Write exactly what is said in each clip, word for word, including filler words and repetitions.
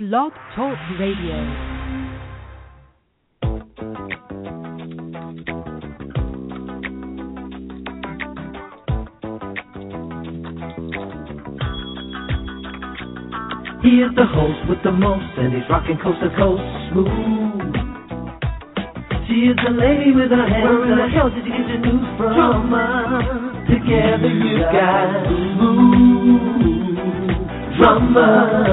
Blog Talk Radio. He is the host with the most, and he's rocking coast to coast smooth. She is the lady with her hands. Where in the hell did you get your news from? Drama. Together you got smooth drama.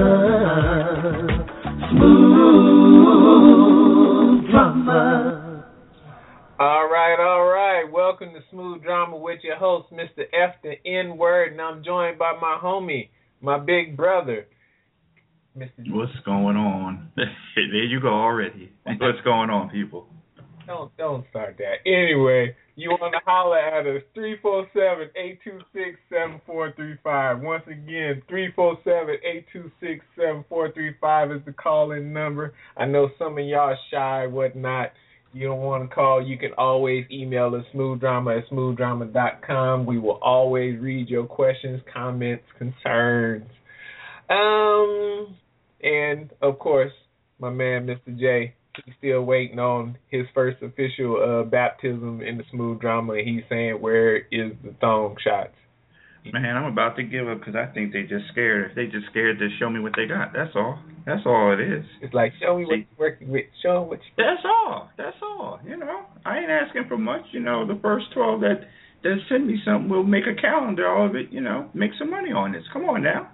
Smooth drama. All right, all right. Welcome to Smooth Drama with your host, Mister F the N Word, and I'm joined by my homie, my big brother. Mister What's going on? There you go already. What's going on, people? Don't don't start that. Anyway, you want to holler at us, three four seven, eight two six, seven four three five. Once again, three four seven, eight two six, seven four three five is the call-in number. I know some of y'all shy, whatnot. You don't want to call, you can always email us, smoothdrama at smoothdrama dot com. We will always read your questions, comments, concerns. Um, and, of course, my man, Mister J, he's still waiting on his first official uh, baptism in the Smooth Drama, and he's saying, where is the thong shots? Man, I'm about to give up because I think they just scared. If they just scared to show me what they got, that's all. That's all it is. It's like, show me what you're working with. Show me what you're That's all. That's all. You know, I ain't asking for much. You know, the first twelve that, that send me something, we'll make a calendar, all of it, you know, make some money on this. Come on now.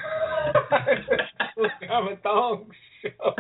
I'm a thong show.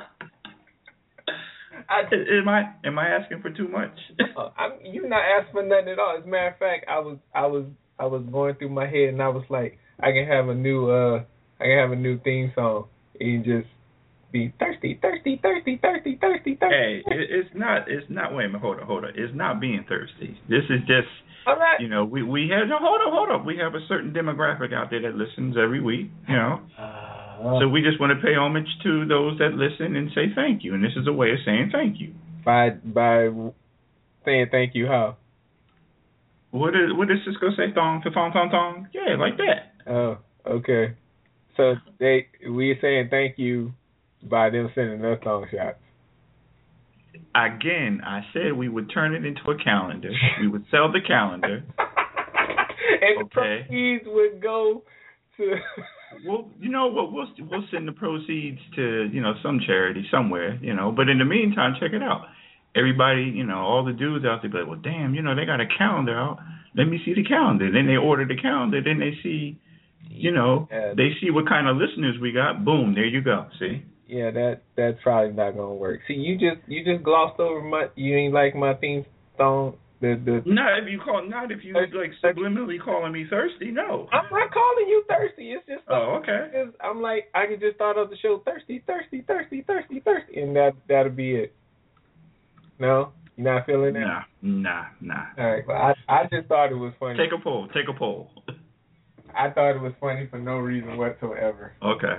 I, am I am I asking for too much? uh, I'm, you're not asking for nothing at all. As a matter of fact, I was I was I was going through my head and I was like, I can have a new uh I can have a new theme song and just be thirsty, thirsty, thirsty, thirsty, thirsty, thirsty. Hey, it, it's not it's not wait a minute, hold on, hold on. It's not being thirsty. This is just all right. You know, we we have no hold on, hold on. We have a certain demographic out there that listens every week, you know. Uh, so we just want to pay homage to those that listen and say thank you, and this is a way of saying thank you. By by saying thank you, how? What is what is Cisco say? Thong to thong thong thong? Yeah, like that. Oh, okay. So they we saying thank you by them sending us thong shots. Again, I said we would turn it into a calendar. We would sell the calendar. And okay. The proceeds would go to. Well, you know what? We'll we'll send the proceeds to you know some charity somewhere, you know. But in the meantime, check it out. Everybody, you know, all the dudes out there be like, well, damn, you know, they got a calendar out. Let me see the calendar. Then they order the calendar. Then they see, you know, yeah. They see what kind of listeners we got. Boom, there you go. See. Yeah, that that's probably not gonna work. See, you just you just glossed over my. You ain't like my theme song. The, the, not if you call, not if you thirsty, like subliminally calling me thirsty. No, I'm not calling you thirsty. It's just oh, okay. It's, I'm like I could just start off the show thirsty, thirsty, thirsty, thirsty, thirsty, and that that'll be it. No, you're not feeling that? Nah, nah, nah. All right, well, I I just thought it was funny. Take a poll. Take a poll. I thought it was funny for no reason whatsoever. Okay.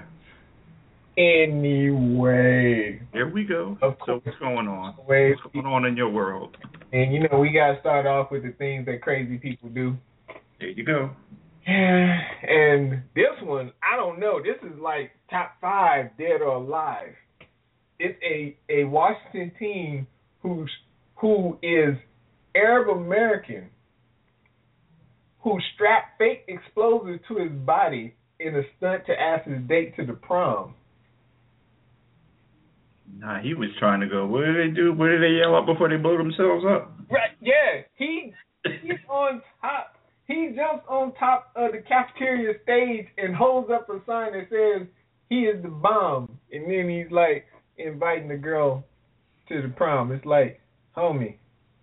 Anyway. Here we go. Of so what's going on? What's going on in your world? And, you know, we got to start off with the things that crazy people do. There you go. And this one, I don't know. This is like top five, dead or alive. It's a, a Washington team who's, who is Arab American who strapped fake explosives to his body in a stunt to ask his date to the prom. Nah, he was trying to go. What did they do? What did they yell out before they blew themselves up? Right, yeah. He he's on top. He jumps on top of the cafeteria stage and holds up a sign that says he is the bomb. And then he's like inviting the girl to the prom. It's like, homie.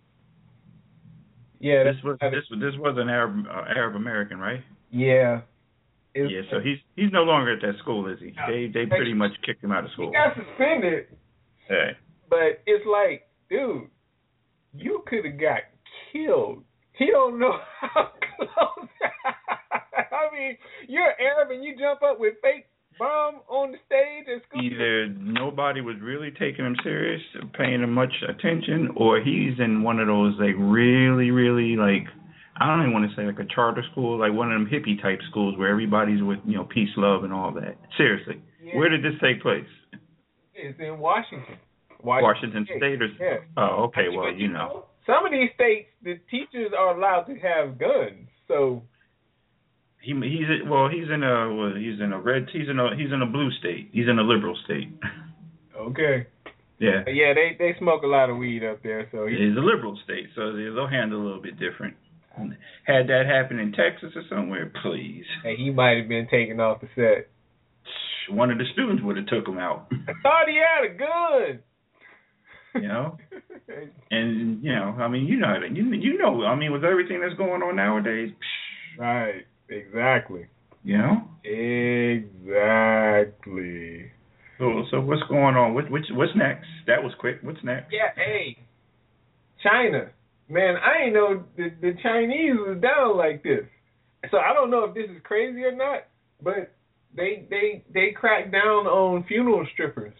Yeah, this was this this was an Arab uh, Arab American, right? Yeah. It's, yeah, so he's he's no longer at that school, is he? They they pretty much kicked him out of school. He got suspended. Hey. But it's like, dude, you could have got killed. He don't know how close. I mean, you're Arab and you jump up with fake bomb on the stage at school. Either nobody was really taking him serious, paying him much attention, or he's in one of those like really, really like. I don't even want to say like a charter school, like one of them hippie type schools where everybody's with, you know, peace, love, and all that. Seriously. Yeah, Yeah. Where did this take place? It's in Washington. Washington, Washington State. State or yeah. Oh, okay. I mean, well, you, you know, know. Some of these states, the teachers are allowed to have guns. So he he's well, he's in a well, he's in a red he's in a he's in a blue state. He's in a liberal state. Okay. Yeah. Yeah, they they smoke a lot of weed up there, so he, it's a liberal state, so they'll handle it a little bit different. Had that happen in Texas or somewhere, please. Hey, he might have been taken off the set. One of the students would have took him out. I thought he had a gun. You know, and you know, I mean, you know, you you know, I mean, with everything that's going on nowadays. Right. Exactly. You know. Exactly. So, so what's going on? What, which, what's next? That was quick. What's next? Yeah. Hey, China. Man, I didn't know the, the Chinese was down like this. So I don't know if this is crazy or not, but they they they cracked down on funeral strippers.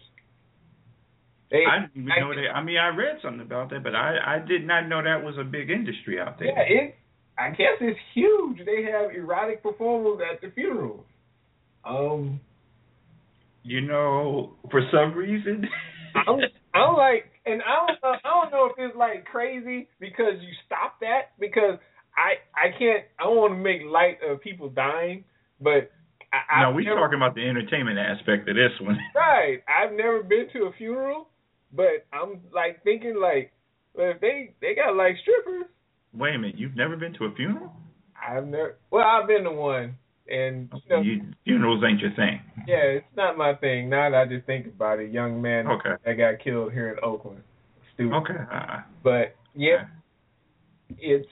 They, I didn't even know that. I mean, I read something about that, but I, I did not know that was a big industry out there. Yeah, it. I guess it's huge. They have erotic performers at the funerals. Um, you know, for some reason, I'm, I'm like, and I don't know, I don't know if it's like crazy because you stop that because I I can't. I don't want to make light of people dying, but. I, no, we're talking about the entertainment aspect of this one. Right. I've never been to a funeral, but I'm like thinking like, well, if they they got like strippers. Wait a minute, you've never been to a funeral? I've never. Well, I've been to one, and you know, you, funerals ain't your thing. Yeah, it's not my thing. Now that I just think about it, young man okay. that got killed here in Oakland. Student. Okay. Uh, but yeah, okay. it's.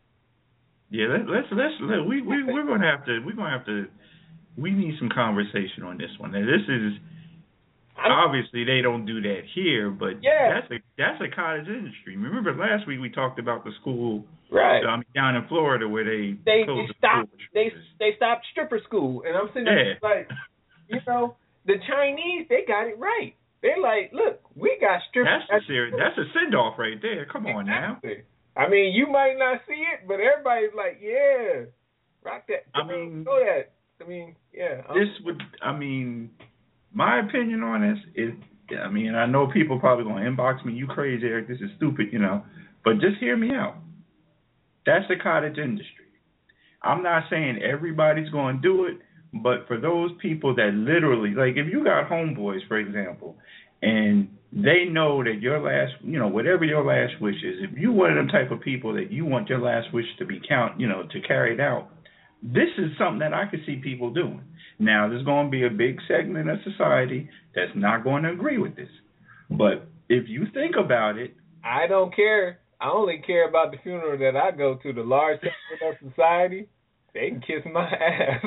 Yeah, let, let's let's let, we we we're gonna have to we're gonna have to. We need some conversation on this one. Now, this is obviously they don't do that here, but yeah. that's a that's a cottage industry. Remember last week we talked about the school right um, down in Florida where they they, closed they stopped the they they stopped stripper school, and I'm sitting there yeah. like, you know, the Chinese they got it right. They're like, look, we got strippers. That's a serious, that's a send off right there. Come on exactly. now. I mean, you might not see it, but everybody's like, yeah, rock that. I mean, know that. I mean, yeah. I'm, this would, I mean, my opinion on this is, I mean, I know people probably going to inbox me, you crazy, Eric, this is stupid, you know, but just hear me out. That's the cottage industry. I'm not saying everybody's going to do it, but for those people that literally, like if you got homeboys, for example, and they know that your last, you know, whatever your last wish is, if you one of them type of people that you want your last wish to be count, you know, to carry it out, this is something that I could see people doing. Now, there's going to be a big segment of society that's not going to agree with this. But if you think about it. I don't care. I only care about the funeral that I go to. The large segment of society, they can kiss my ass.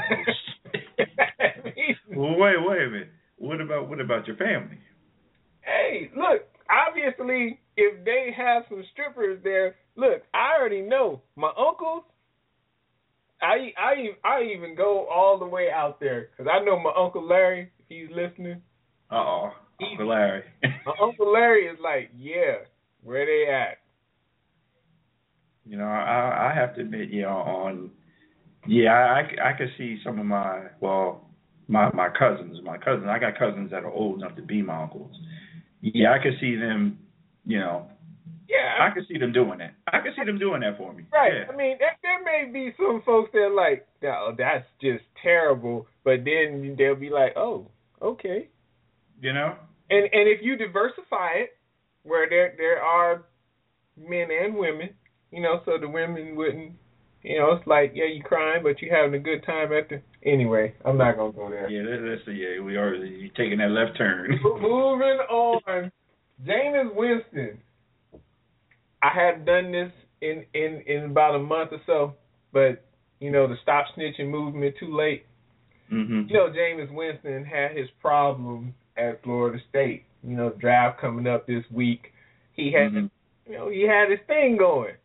Well, wait, wait a minute. What about what about your family? Hey, look, obviously, if they have some strippers there, look, I already know. My uncles, I, I, I even go all the way out there because I know my Uncle Larry, if he's listening. Uh-oh, Uncle Larry. My Uncle Larry is like, yeah, where they at? You know, I, I have to admit, you know, on, yeah, I, I could see some of my, well, my, my cousins, my cousins, I got cousins that are old enough to be my uncles. Yeah, I could see them, you know, yeah, I could see them doing that. I could see them doing that for me. Right. Yeah. I mean, there, there may be some folks that are like, no, that's just terrible. But then they'll be like, oh, okay. You know? And and if you diversify it, where there there are men and women, you know, so the women wouldn't, you know, it's like, yeah, you crying, but you having a good time at the. Anyway, I'm not gonna go there. Yeah, that's yeah. We are you taking that left turn. Moving on, Jameis Winston. I had done this in, in, in about a month or so, but, you know, the stop snitching movement too late. Mm-hmm. You know, Jameis Winston had his problems at Florida State. You know, draft coming up this week. He had, mm-hmm. you know, he had his thing going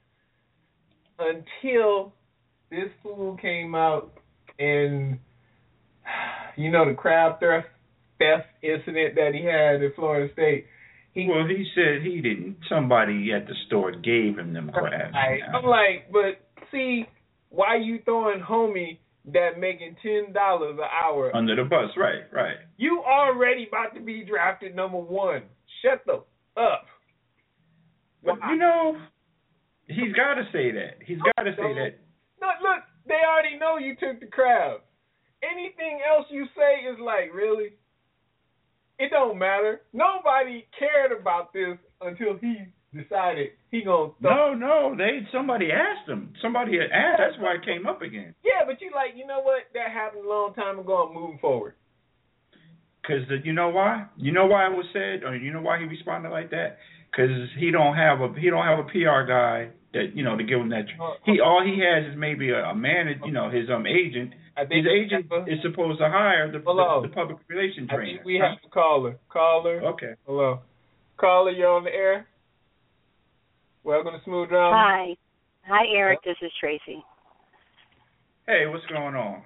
until this fool came out and, you know, the crab theft, theft incident that he had at Florida State. He, well, he said he didn't. Somebody at the store gave him them crabs. I, I'm like, but see, why you throwing homie that making ten dollars an hour under the bus, right, right. You already about to be drafted number one. Shut the up. Well, you know, he's got to say that. He's got to say that. Look, look, they already know you took the crab. Anything else you say is like, really? It don't matter. Nobody cared about this until he decided he gonna. No, no, they somebody asked him. Somebody had asked. That's why it came up again. Yeah, but you like, you know what? That happened a long time ago. I'm moving forward. Because you know why? You know why it was said, or you know why he responded like that? Because he don't have a he don't have a P R guy that you know to give him that. He all he has is maybe a, a man, you know, his um agent. His agent is supposed to hire the, the, the public relations trainer. I think we have a caller. Caller. Okay. Hello. Caller, you're on the air. Welcome to Smooth Drama. Hi. Hi, Eric. This is Tracy. Hey, what's going on?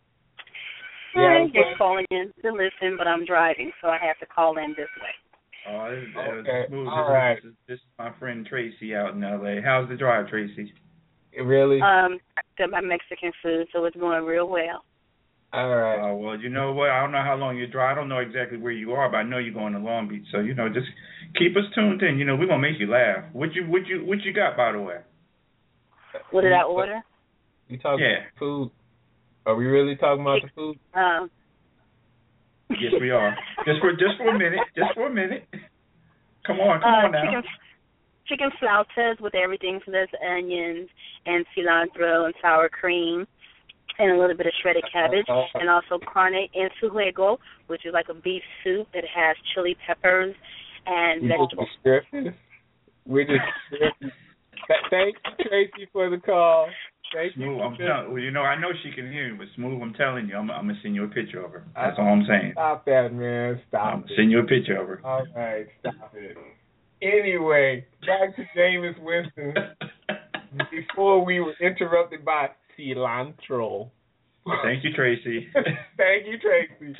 Hi. Just calling in to listen, but I'm driving, so I have to call in this way. Oh, this, uh, okay. Smooth. All this, right. This, this is my friend Tracy out in L A. How's the drive, Tracy? Really? Um, I got my Mexican food, so it's going real well. All right. Oh, uh, well, you know what? I don't know how long you drive. I don't know exactly where you are, but I know you're going to Long Beach. So, you know, just keep us tuned in. You know, we're going to make you laugh. What you what you, what you got, by the way? What did I order? You talking yeah. about food? Are we really talking about the food? Um. Yes, we are. Just for just for a minute. Just for a minute. Come on, come uh, on now. Chicken, chicken flautas with everything from those onions and cilantro and sour cream and a little bit of shredded cabbage, and also carne en su jugo, which is like a beef soup that has chili peppers and we vegetables. Just We're just Thank you, Tracy, for the call. Thank Smooth, you. I'm telling, well, you know, I know she can hear you, but Smooth, I'm telling you, I'm, I'm gonna send you a picture of her. That's all I'm saying. Stop that, man. Stop I'm it. send you a picture of her. All right, stop it. Anyway, back to Jameis Winston. Before we were interrupted by cilantro. Thank you, Tracy. Thank you, Tracy.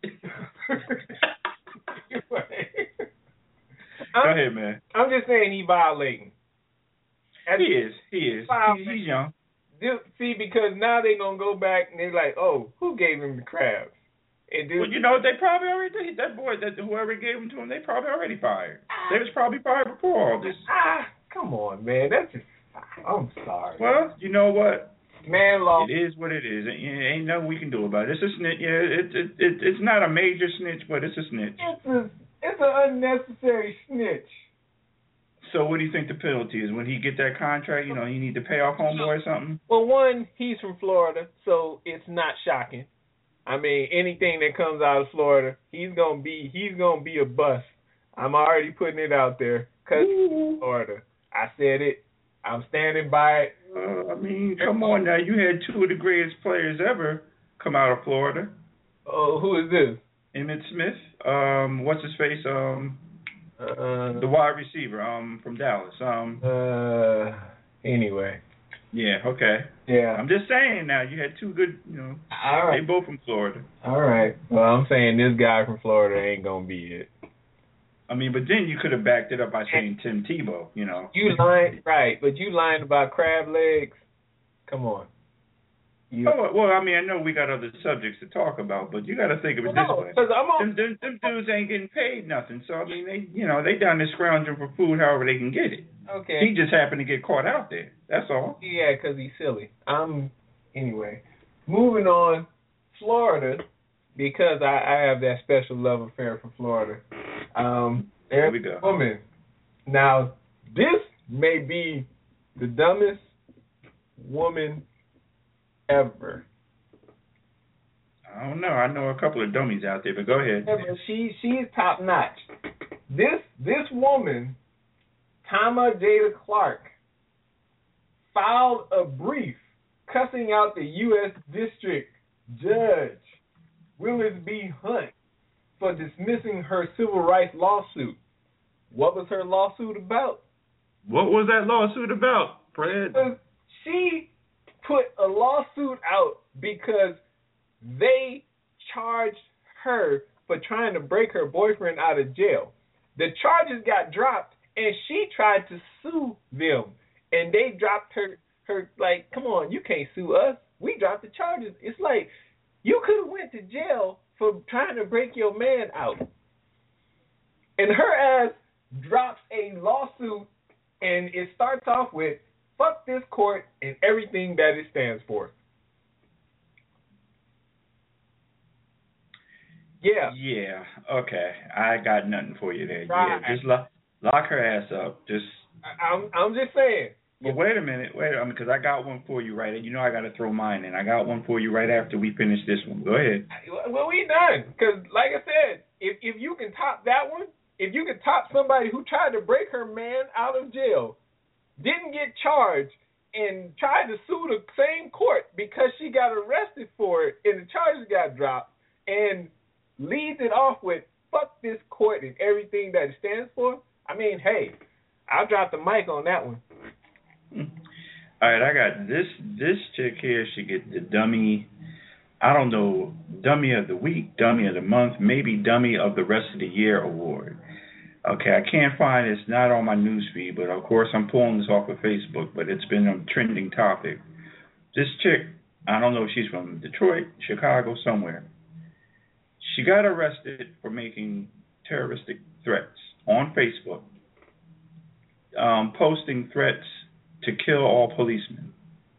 Go ahead, man. I'm just saying he violating. As he is. He is. He, he's young. See, because now they're going to go back and they're like, oh, who gave him the crabs? And well, you know, they probably already, that boy, that whoever gave them to him, they probably already fired. They was probably fired before all this. Ah, come on, man. That's just, I'm sorry. Well, you know what? Man law. It is what it is. It ain't nothing we can do about it. It's a snitch. Yeah, it, it, it, it's not a major snitch, but it's a snitch. It's a, it's an unnecessary snitch. So what do you think the penalty is? When he get that contract, you know, he need to pay off homeboy or something? Well, one, he's from Florida, so it's not shocking. I mean, anything that comes out of Florida, he's gonna be he's gonna be a bust. I'm already putting it out there, cause Florida. I said it. I'm standing by it. Uh, I mean, come on now. You had two of the greatest players ever come out of Florida. Oh, who is this? Emmitt Smith. Um, what's his face? Um. Uh, the wide receiver, um, from Dallas. Um. Uh. Anyway. Yeah. Okay. Yeah. I'm just saying now. You had two good. You know. All right. They both from Florida. All right. Well, I'm saying this guy from Florida ain't gonna be it. I mean, but then you could have backed it up by saying Tim Tebow. You know. You lying, right? But you lying about crab legs. Come on. You, oh, well, I mean, I know we got other subjects to talk about, but you got to think of it well, this no, way. I'm on, them, them, them dudes ain't getting paid nothing, so I mean, they, you know, they down there scrounging for food however they can get it. Okay. He just happened to get caught out there. That's all. Yeah, because he's silly. Um. Anyway, moving on, Florida, because I, I have that special love affair for Florida. Um. There we go. Woman. Now, this may be the dumbest woman ever. I don't know. I know a couple of dummies out there, but go ahead. Ever. She she's top notch. This this woman, Tama Jada Clark, filed a brief cussing out the U S District Judge Willis B. Hunt for dismissing her civil rights lawsuit. What was her lawsuit about? What was that lawsuit about, Fred? She put a lawsuit out because they charged her for trying to break her boyfriend out of jail. The charges got dropped, and she tried to sue them, and they dropped her. Her like, come on, you can't sue us. we dropped the charges. It's like you could have went to jail for trying to break your man out. And her ass drops a lawsuit, and it starts off with, fuck this court and everything that it stands for. Yeah. Yeah, okay. I got nothing for you there. Right. Yeah, just lock, lock her ass up. Just. I, I'm, I'm just saying. But wait a minute, wait, I mean, because I got one for you right. You know I got to throw mine in. I got one for you right after we finish this one. Go ahead. Well, we done. Because, like I said, if if you can top that one, if you can top somebody who tried to break her man out of jail, didn't get charged, and tried to sue the same court because she got arrested for it and the charges got dropped, and leads it off with, fuck this court and everything that it stands for, I mean, hey, I'll drop the mic on that one. All right, I got this this chick here. She get the dummy, I don't know, dummy of the week, dummy of the month, maybe dummy of the rest of the year award. Okay, I can't find it. It's not on my newsfeed, but of course I'm pulling this off of Facebook, but it's been a trending topic. This chick, I don't know if she's from Detroit, Chicago, somewhere. She got arrested for making terroristic threats on Facebook, um, posting threats to kill all policemen.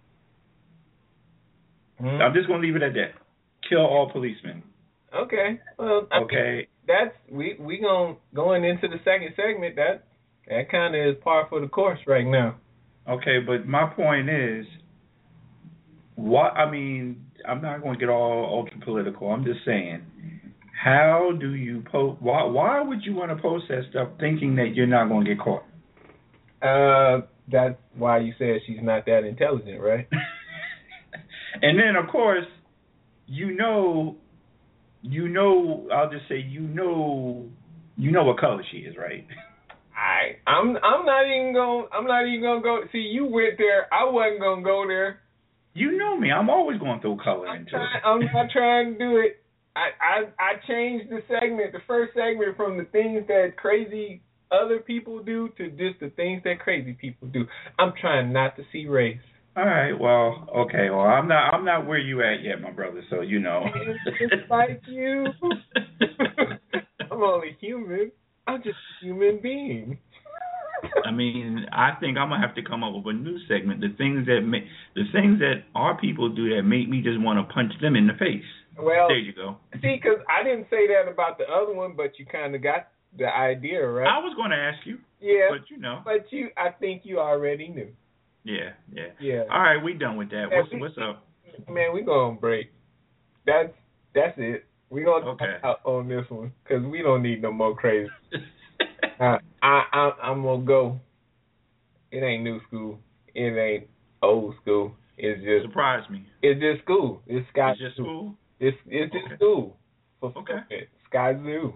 Mm-hmm. I'm just going to leave it at that. Kill all policemen. Okay. Well, I okay. Mean, that's we we going going into the second segment. That that kind of is par for the course right now. Okay, but my point is, what I mean, I'm not going to get all ultra political. I'm just saying, how do you post? Why why would you want to post that stuff thinking that you're not going to get caught? Uh. That's why you said she's not that intelligent, right? And then, of course, you know, you know, I'll just say, you know, you know what color she is, right? I, I'm, I'm not even going. I'm not even gonna go. See, you went there. I wasn't gonna go there. You know me. I'm always going to throw color I'm into trying, it. I'm not trying to do it. I, I, I changed the segment, the first segment, from the things that crazy other people do to just the things that crazy people do. I'm trying not to see race. All right, well, okay, well, I'm not, I'm not where you at yet, my brother. So you know. Just like you. I'm only human. I'm just a human being. I mean, I think I'm gonna have to come up with a new segment. The things that make, the things that our people do that make me just want to punch them in the face. Well, there you go. See, because I didn't say that about the other one, but you kind of got the idea, right? I was going to ask you. Yeah. But you know. But you, I think you already knew. Yeah, yeah. Yeah. All right, we done with that. What's, we, what's up? Man, we going to break. That's that's it. We going to okay. talk out on this one because we don't need no more crazy. uh, I, I, I'm going to go. It ain't new school. It ain't old school. It's just. Surprise me. It's just school. It's Sky It's just school? It's, it's just okay. school. For okay. Sky Zoo.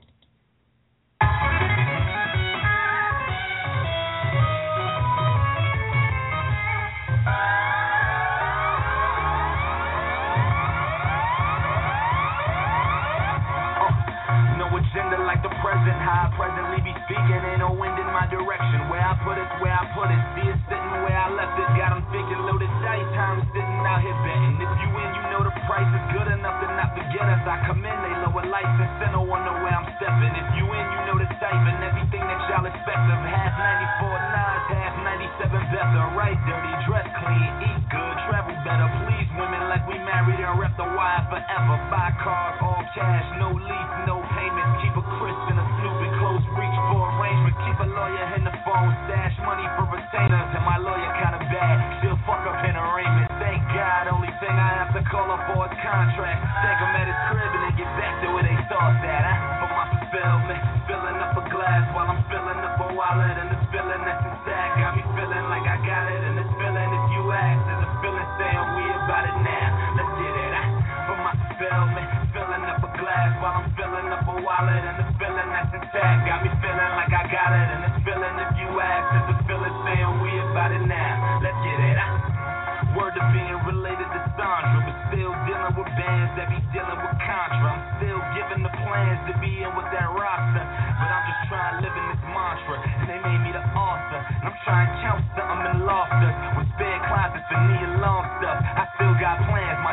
Agenda like the present, how I presently be speaking. Ain't no wind in my direction. Where I put it, where I put it. See it sitting where I left it. Got them thinking loaded dice. Time sitting out here betting. If you win, you know the price is good enough to not forget us. I come in, they lower lights and center wonder where I'm stepping. If you win, you know the type and everything that y'all expect of. Half ninety-four nines, half ninety-seven better. Right, dirty, dress clean, eat good, travel better. Please women like we married and rep the wire forever. Buy cars, all cash, no lease, no payment. Keep a crisp and a Snoop and close reach for arrangement. Keep a lawyer in the phone, stash money for retainers. And my lawyer kinda bad, she'll fuck up an arraignment. Thank God, only thing I have to call her for is contract. Take him at his crib and then get back to where they thought that. Huh? For my fulfillment, filling up a glass while I'm filling up a wallet. And this feeling that's intact got me feeling like I got it. And this feeling, if you ask, there's a feeling saying we about it now. Let's get it out. For my fulfillment, filling up a glass while I'm filling up a wallet. And this feeling that's intact got me feeling like I got it. And this feeling, if you ask, there's a feeling saying we about it now. Let's get it out. Word to being related to Sandra, but still dealing with bands that be dealing with Contra. I'm still giving the plans to be in with that roster, but I'm just trying to live in this mantra, and they made me the author. And I'm trying to count something in lofters with spare closets for knee and long stuff. I still got plans.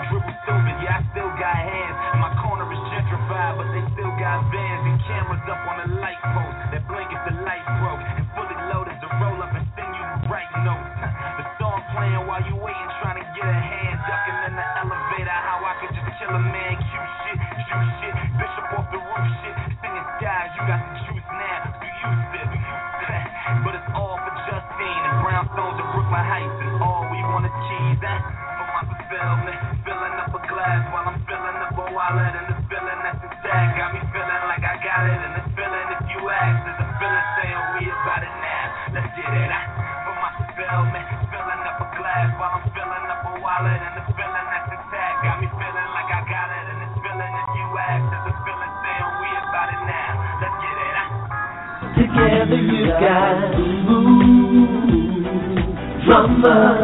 up on the light post. That blink if the light broke. And fully loaded to roll up and send you the right notes. The song playing while you waiting, trying to get a hand. Ducking in the elevator, how I could just chill a man. Cute shit, juice shit, bishop off the roof shit. Singing skies, you got the juice now. Do you sip? But it's all for Justine and brownstones and Brooklyn Heights. And all we want is cheese, eh? For my fulfillment, filling up a glass while I'm filling up a wallet. And this feeling that's intact got me feeling like I got it. And this feeling, if you ask, is a feeling saying we about it now. Let's get it, eh? For my fulfillment, filling up a glass while I'm filling up a wallet. And this feeling that's intact got me feeling like I got it. And this feeling, if you ask, is a feeling saying we about it now. Let's get it, eh? Together you got smooth drummer,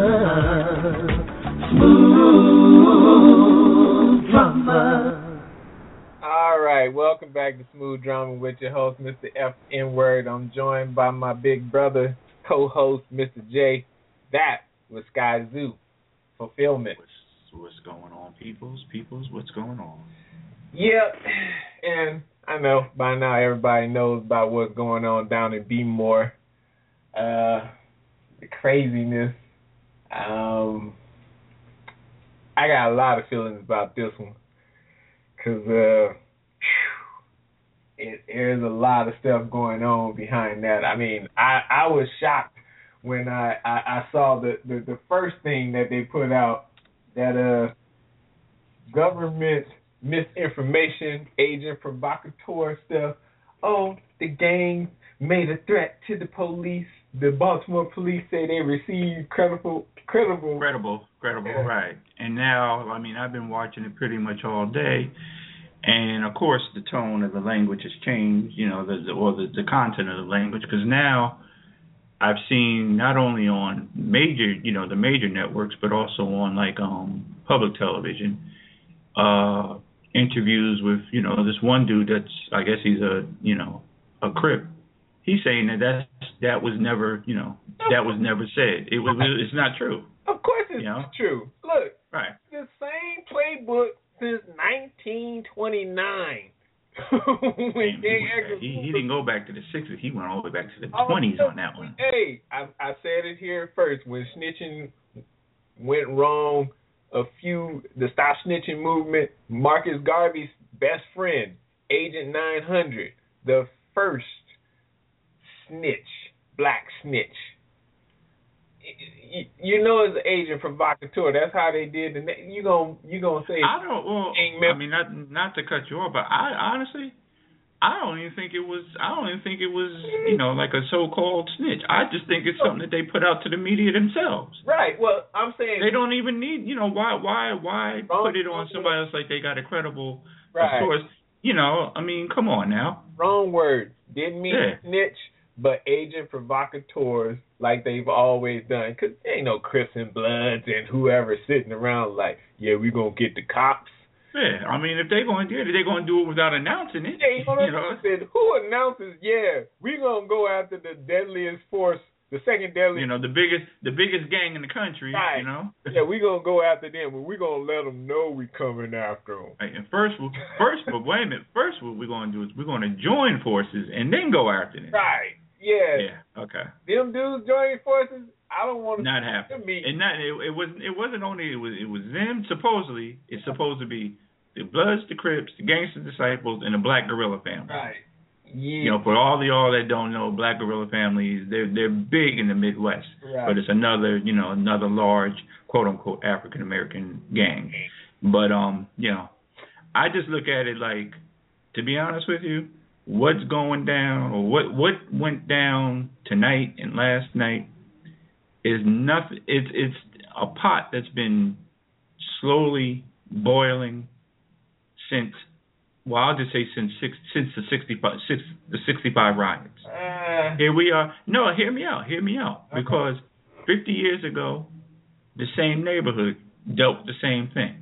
smooth drummer. All right, welcome back to Smooth Drama with your host, Mister F N Word. I'm joined by my big brother, co-host, Mister J. That was Sky Zoo Fulfillment. What's, what's going on, peoples? Peoples, what's going on? Yep, and I know by now everybody knows about what's going on down in B-More. Uh, the craziness. Um, I got a lot of feelings about this one because uh, it, there's a lot of stuff going on behind that. I mean, I, I was shocked when I, I, I saw the, the, the first thing that they put out, that uh, government misinformation, agent provocateur stuff. Oh, the gang made a threat to the police. The Baltimore police say they received credible, credible, credible, credible, yeah. Right? And now, I mean, I've been watching it pretty much all day, and of course, the tone of the language has changed. You know, the, the or the, the content of the language, because now I've seen not only on major, you know, the major networks, but also on like um public television. Uh, interviews with, you know, this one dude that's, I guess he's a, you know, a Crip. He's saying that that's, that was never, you know, that was never said. It was, it's not true. Of course it's you know? true. Look, right. The same playbook since nineteen twenty-nine. when he, he, he didn't go back to the sixties. He went all the way back to the twenties on that one. Hey, I, I said it here first. When snitching went wrong, a few, the Stop Snitching movement, Marcus Garvey's best friend, Agent nine hundred, the first snitch, black snitch. You know, as an agent provocateur, that's how they did. The you gonna you gonna say? I don't. Well, I mean, not not to cut you off, but I honestly, I don't even think it was. I don't even think it was. You know, like a so-called snitch. I just think it's something that they put out to the media themselves. Right. Well, I'm saying they don't even need. You know, why why why put it on somebody else like they got a credible right. source? You know, I mean, come on now. Wrong word. Didn't mean yeah. snitch, but agent provocateurs like they've always done. Because there ain't no Crips and Bloods and whoever sitting around like, yeah, we going to get the cops. Yeah, I mean, if they're going to do it, they're going to do it without announcing it. Yeah, you know, you know? Said, who announces, yeah, we going to go after the deadliest force, the second deadliest. You know, the biggest the biggest gang in the country, right. you know? Yeah, we going to go after them, but we going to let them know we coming after them. Right, and first, first, but wait a minute, first what we're going to do is we're going to join forces and then go after them. Right. Yeah. Yeah. Okay. Them dudes joining forces, I don't want to. Not happen. And not it, it wasn't. It wasn't only. It was. It was them. Supposedly, it's supposed to be the Bloods, the Crips, the Gangster Disciples, and the Black Guerrilla family. Right. Yeah. You know, for all of y'all that don't know, Black Guerrilla families, they're they're big in the Midwest. Right. But it's another, you know, another large quote unquote African American gang. But um, you know, I just look at it like, to be honest with you, what's going down or what what went down tonight and last night is nothing. It's it's a pot that's been slowly boiling since. Well, I'll just say since six, since the sixty-five six, the sixty-five riots. Uh, Here we are. No, hear me out. Hear me out. Okay. Because fifty years ago, the same neighborhood dealt with the same thing.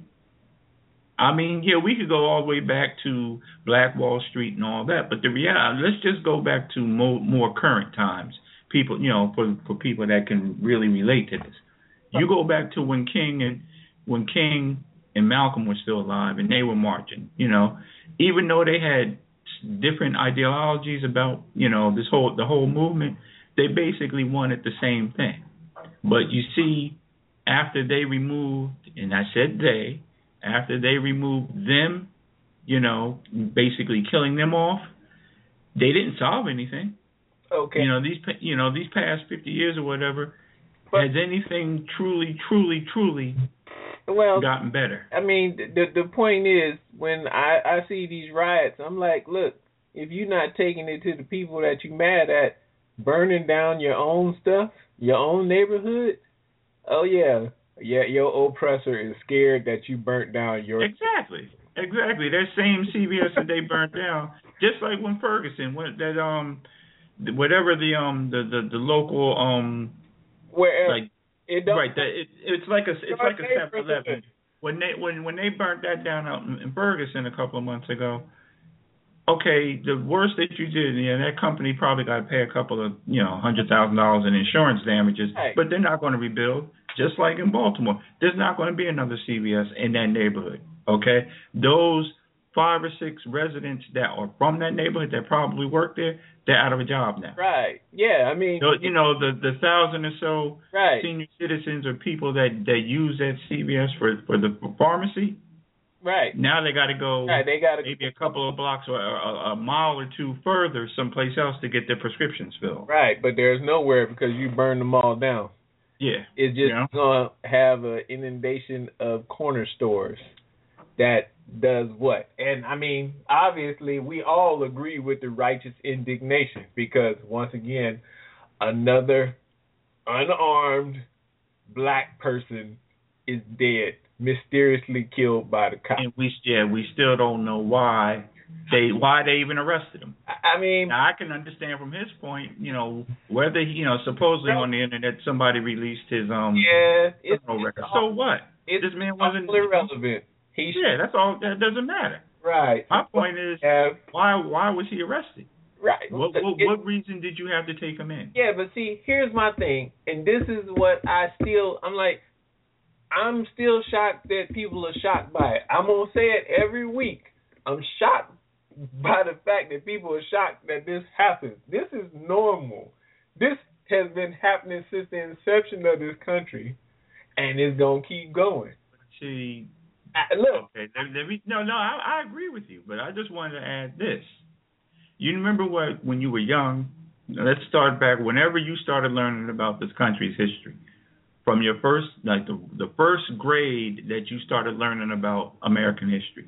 I mean, yeah, we could go all the way back to Black Wall Street and all that, but the reality, let's just go back to more, more current times. People, you know, for for people that can really relate to this. You go back to when King and when King and Malcolm were still alive and they were marching. You know, even though they had different ideologies about, you know, this whole the whole movement, they basically wanted the same thing. But you see, after they removed, and I said they, after they removed them, you know, basically killing them off, they didn't solve anything. Okay. You know, these you know these past fifty years or whatever, But, has anything truly, truly, truly well, gotten better? I mean, the the point is, when I, I see these riots, I'm like, look, if you're not taking it to the people that you mad at, burning down your own stuff, your own neighborhood, oh yeah, yeah, your oppressor is scared that you burnt down your. Exactly, exactly. That same C V S that they burnt down, just like when Ferguson, when that um, whatever the um the the, the local um. Wherever like it don't, right, that it, it's like a it's like a seven eleven. When they when when they burnt that down out in, in Ferguson a couple of months ago, okay, the worst that you did, yeah, that company probably got to pay a couple of you know hundred thousand dollars in insurance damages, right. But they're not going to rebuild. Just like in Baltimore, there's not going to be another C V S in that neighborhood. Okay, those five or six residents that are from that neighborhood that probably work there, they're out of a job now. Right. Yeah. I mean, so, you know, the the thousand or so right. senior citizens or people that, that use that C V S for for the pharmacy. Right. Now they got to go. Right. They got to maybe a couple of blocks or a, a mile or two further, someplace else to get their prescriptions filled. Right. But there's nowhere because you burned them all down. Yeah. It's just yeah. gonna have an inundation of corner stores that does what? And I mean, obviously, we all agree with the righteous indignation because once again, another unarmed black person is dead, mysteriously killed by the cops. And we yeah, we still don't know why they why they even arrested him. I mean, now, I can understand from his point, you know, whether he, you know, supposedly on the internet somebody released his um yeah, it's, record. It's So what? It's this man wasn't irrelevant. He yeah, that's all. That doesn't matter. Right. My point is, have, why why was he arrested? Right. What what, it, what reason did you have to take him in? Yeah, but see, here's my thing, and this is what I still, I'm like, I'm still shocked that people are shocked by it. I'm gonna say it every week. I'm shocked by the fact that people are shocked that this happens. This is normal. This has been happening since the inception of this country, and it's gonna keep going. See. I, look. Okay. Let, let me, no, no, I, I agree with you, but I just wanted to add this. You remember what when you were young? Let's start back. Whenever you started learning about this country's history, from your first, like the the first grade that you started learning about American history.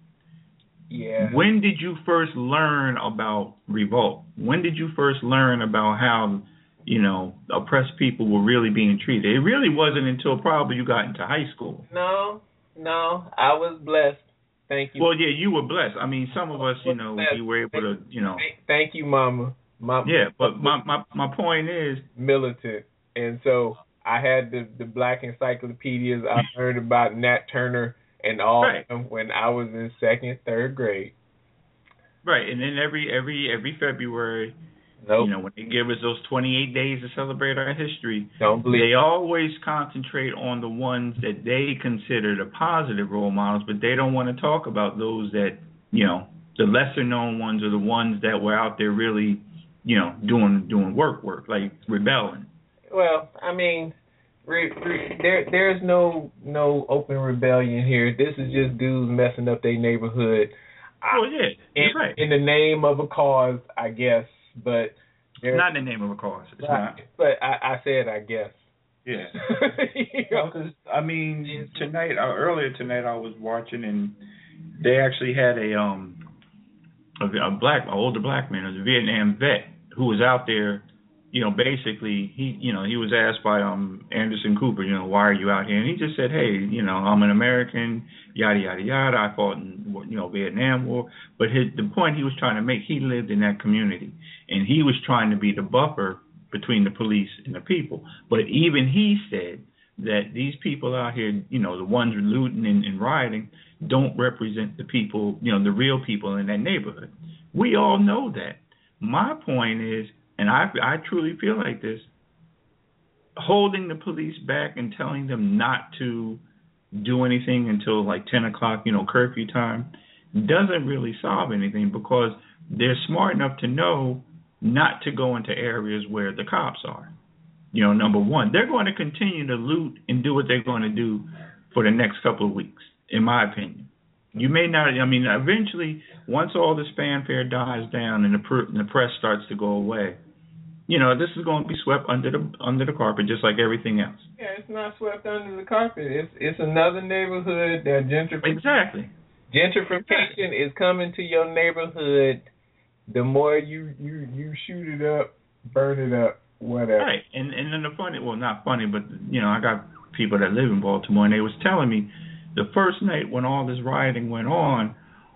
Yeah. When did you first learn about revolt? When did you first learn about how, you know, oppressed people were really being treated? It really wasn't until probably you got into high school. No. No, I was blessed. Thank you. Well, yeah, you were blessed. I mean, some of us, you know, we were able to, you know. Thank you, Mama. My, yeah, but my, my my point is militant, and so I had the the black encyclopedias. I learned about Nat Turner and all right. of them when I was in second, third grade. Right, and then every every every February. Nope. You know, when they give us those twenty-eight days to celebrate our history, Don't believe they always concentrate on the ones that they consider the positive role models, but they don't want to talk about those that, you know, the lesser known ones are the ones that were out there really, you know, doing doing work, work, like rebelling. Well, I mean, re, re, there there's no no open rebellion here. This is just dudes messing up their neighborhood. Well, yeah, in, right. in the name of a cause, I guess. But not in the name of a cause. It's right. not. But I, I said, I guess. Yeah. you know, because I mean, tonight, uh, earlier tonight, I was watching, and they actually had a um a, a black, an older black man, a Vietnam vet, who was out there. You know, basically, he, you know, he was asked by um Anderson Cooper, you know, why are you out here? And he just said, hey, you know, I'm an American, yada yada yada. I fought in, you know, Vietnam War. But his the point he was trying to make, he lived in that community, and he was trying to be the buffer between the police and the people. But even he said that these people out here, you know, the ones looting and, and rioting, don't represent the people, you know, the real people in that neighborhood. We all know that. My point is, and I, I truly feel like this, holding the police back and telling them not to do anything until like ten o'clock, you know, curfew time, doesn't really solve anything because they're smart enough to know not to go into areas where the cops are. You know, number one, they're going to continue to loot and do what they're going to do for the next couple of weeks, in my opinion. You may not, I mean, eventually, once all this fanfare dies down and the, pr- and the press starts to go away, you know, this is going to be swept under the under the carpet just like everything else. Yeah, it's not swept under the carpet. It's it's another neighborhood that gentrification. Exactly. Gentrification is coming to your neighborhood. The more you, you, you shoot it up, burn it up, whatever. Right, and and then the funny, well, not funny, but you know, I got people that live in Baltimore, and they was telling me the first night when all this rioting went on,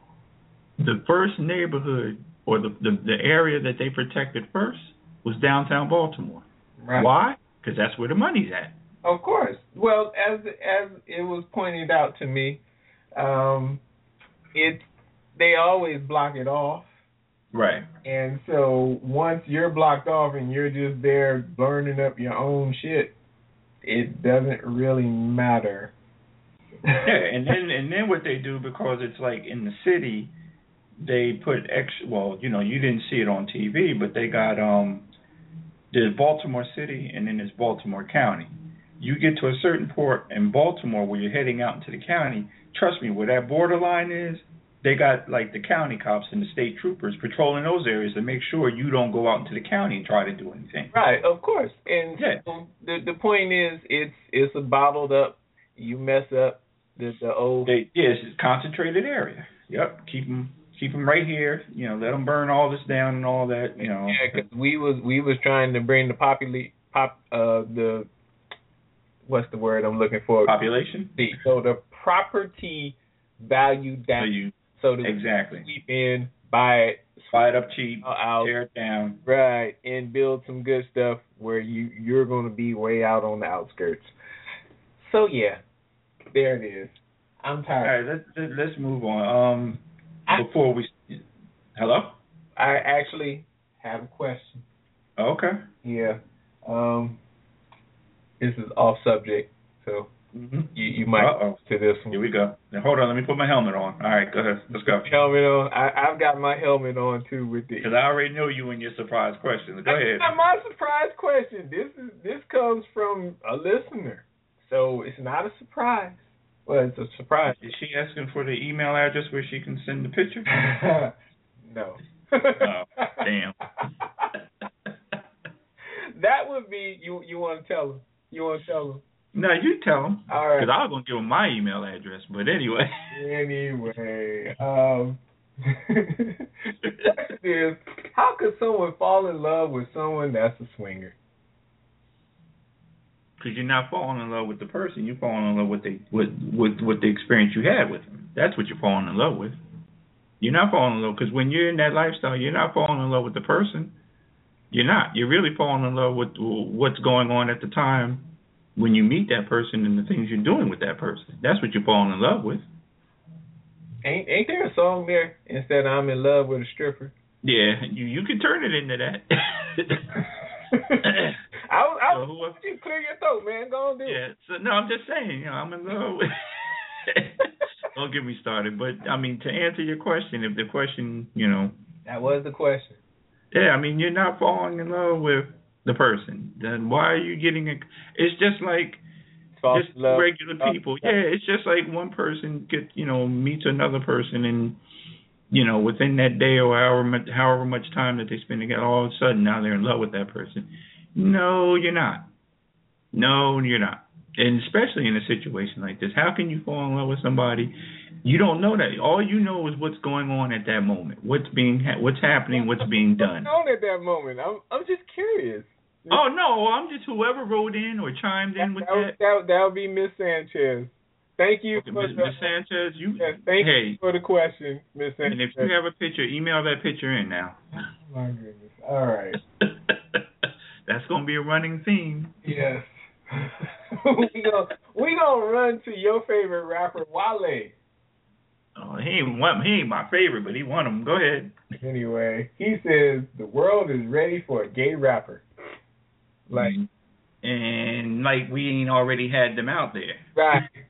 the first neighborhood or the the, the area that they protected first was downtown Baltimore. Right. Why? Because that's where the money's at. Of course. Well, as as it was pointed out to me, um, it they always block it off. Right. And so once you're blocked off and you're just there burning up your own shit, it doesn't really matter. Yeah, and then and then what they do, because it's like in the city, they put extra. Well, you know, you didn't see it on T V, but they got um, there's Baltimore City and then there's Baltimore County. You get to a certain port in Baltimore where you're heading out into the county. Trust me, where that borderline is, they got like the county cops and the state troopers patrolling those areas to make sure you don't go out into the county and try to do anything. Right, of course. And yeah. so the the point is, it's it's a bottled up. You mess up the the old. They, yeah, it's a concentrated area. Yep, keep them keep them right here. You know, let them burn all this down and all that. You know. Yeah, because we was we was trying to bring the popula- pop uh the what's the word I'm looking for? Population. So the property value down. So you. So to exactly. sweep in, buy it, buy it up cheap, out, tear it down, right, and build some good stuff where you you're going to be way out on the outskirts. So yeah, there it is. I'm tired. All right, let's let's move on. Um, I, before we, hello. I actually have a question. Okay. Yeah. Um, this is off subject, so. Mm-hmm. You, you might Uh-oh. to this one. Here we go. Now, hold on, let me put my helmet on. All right, go ahead. Let's go. Helmet on. I, I've got my helmet on too with this. Because I already know you and your surprise question. Go That's ahead. not my surprise question. This is this comes from a listener, so it's not a surprise. Well, it's a surprise. Is she asking for the email address where she can send the picture? No. Oh, damn. That would be you. You want to tell them? You want to tell them? No, you tell them. All right. Because I was going to give them my email address, but anyway. Anyway, um, the question is, how could someone fall in love with someone that's a swinger? Because you're not falling in love with the person, you're falling in love with the with, with with the experience you had with them. That's what you're falling in love with. You're not falling in love because when you're in that lifestyle, you're not falling in love with the person. You're not. You're really falling in love with what's going on at the time. When you meet that person and the things you're doing with that person, that's what you're falling in love with. Ain't ain't there a song there? Instead, I'm in love with a stripper. Yeah, you you can turn it into that. I was I was so, want you to clear your throat, man. Go on, do yeah, it. so no, I'm just saying, you know, I'm in love with. Don't get me started, but I mean to answer your question, if the question, you know, that was the question. Yeah, I mean you're not falling in love with the person, then why are you getting a? It's just like False just love. regular people. False yeah, it's just like one person get you know meets another person, and you know within that day or however much, however much time that they spend together, all of a sudden now they're in love with that person. No, you're not. No, you're not. And especially in a situation like this, how can you fall in love with somebody? You don't know that. All you know is what's going on at that moment. What's being, ha- what's happening, what's being done. What's going on at that moment? I'm, I'm just curious. Oh no, I'm just whoever wrote in or chimed in with that. That That would be Miss Sanchez. Thank you, okay, for Miss the, Sanchez. You, yes, thank hey, you for the question, Miss Sanchez. And if you have a picture, email that picture in now. Oh my goodness. All right. That's gonna be a running theme. Yes. we gonna we gonna run to your favorite rapper, Wale. Oh, he ain't one. He ain't my favorite, but he won them. Go ahead. Anyway, he says the world is ready for a gay rapper. Like, and like we ain't already had them out there. Right.